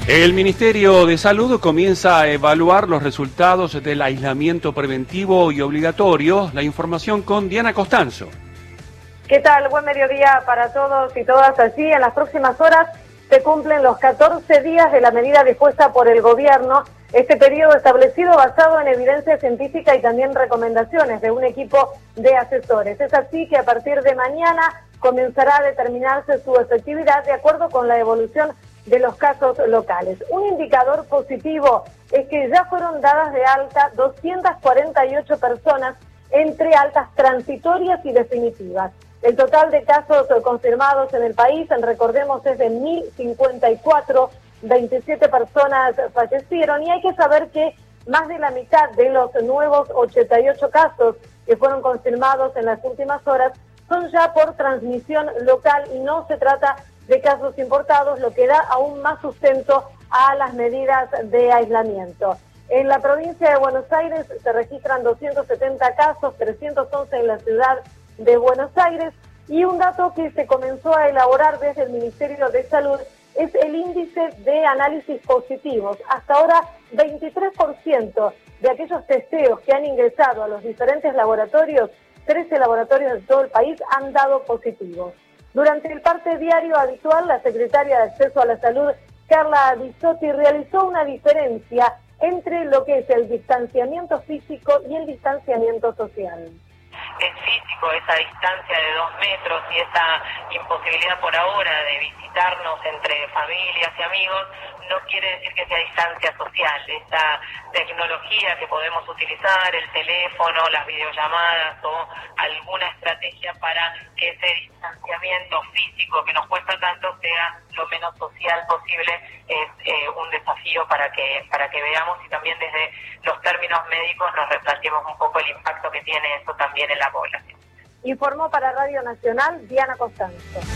El Ministerio de Salud comienza a evaluar los resultados del aislamiento preventivo y obligatorio. La información con Diana Costanzo. ¿Qué tal? Buen mediodía para todos y todas. Así, en las próximas horas se cumplen los 14 días de la medida dispuesta por el gobierno. Este periodo establecido basado en evidencia científica y también recomendaciones de un equipo de asesores. Es así que a partir de mañana comenzará a determinarse su efectividad de acuerdo con la evolución de los casos locales. Un indicador positivo es que ya fueron dadas de alta 248 personas entre altas transitorias y definitivas. El total de casos confirmados en el país, recordemos, es de 1.054, 27 personas fallecieron y hay que saber que más de la mitad de los nuevos 88 casos que fueron confirmados en las últimas horas son ya por transmisión local y no se trata de casos importados, lo que da aún más sustento a las medidas de aislamiento. En la provincia de Buenos Aires se registran 270 casos, 311 en la ciudad de Buenos Aires, y un dato que se comenzó a elaborar desde el Ministerio de Salud es el índice de análisis positivos. Hasta ahora, 23% de aquellos testeos que han ingresado a los diferentes laboratorios, 13 laboratorios de todo el país, han dado positivos. Durante el parte diario habitual, la secretaria de Acceso a la Salud, Carla Bisotti, realizó una diferencia entre lo que es el distanciamiento físico y el distanciamiento social. Es físico, esa distancia de 2 metros y esa imposibilidad por ahora de visitarnos entre familias y amigos, no quiere decir que sea distancia social. Esta tecnología que podemos utilizar, el teléfono, las videollamadas o alguna estrategia para que ese distanciamiento físico que nos cuesta tanto sea lo menos social posible, es un desafío para que veamos y también desde los términos médicos nos replanteemos un poco el impacto que tiene eso también en la población. Informó para Radio Nacional Diana Costanzo.